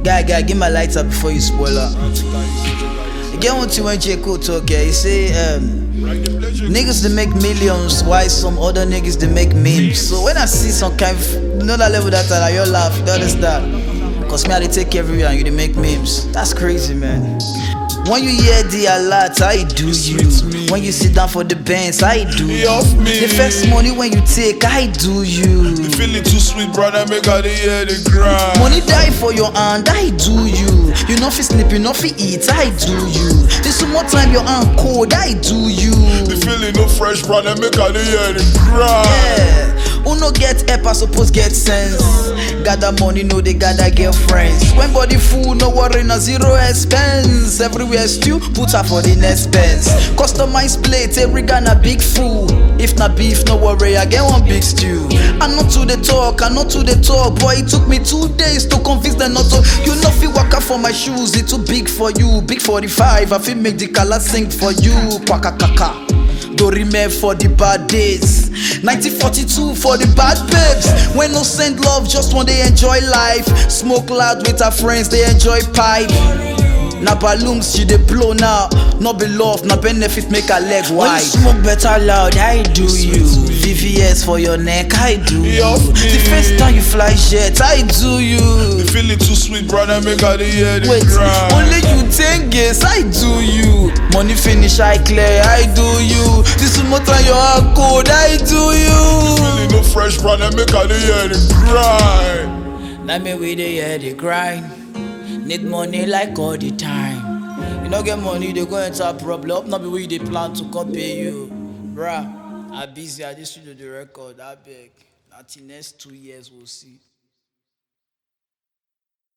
Guy, give my lights up before you spoil up. Again, what you when J. Cole talk here, he say, niggas they make millions, why some other niggas they make memes. So when I see some kind of, you know that level that I you laugh, you understand? Cause me I they take everywhere and you they make memes. That's crazy, man. When you hear the alert, I do you. When you sit down for the bands, I do you. The first money when you take, I do you. You feeling too sweet, brother, make all the hear the grind. Money die for your hand, I do you. You know fi sleep, you know fi eat, I do you. This some more time your hand cold, I do you. You feeling no fresh, brother, make all the hear the grind. Yeah, who no get help, I suppose get sense. Gather money, no they gather get friends. When body full, no worry, no zero expense. Everywhere stew, put her for the next pence. Customized plate, every guy na big fool. If na beef, no worry, I get one big stew. I'm not to the talk, boy, it took me 2 days to convince them not to. You know fi waka for my shoes, it too big for you. Big 45, I fi make the color sing for you. Kwaka kaka. Dorime for the bad days, 1942 for the bad babes. When no send love, just when they enjoy life. Smoke loud with her friends, they enjoy pipe. Na balloons she dey blow now, no be love, na benefit make her leg wide. When you smoke better loud, I do you. VVS for your neck, I do you. The first time you fly jet, I do you. You feeling too sweet, brother, make all the hear the Wait, grind. only you 10 guess, I do you. Money finish, I clear, I do you. This is more time your heart cold, I do you. Feeling no fresh, brother, make all the hear the grind. Let me with the hear the grind. Need money like all the time. You don't get money, they go enter a problem. Not be where they plan to copy you. Bruh, I'm busy, I just do the record, I beg. Until next 2 years we'll see.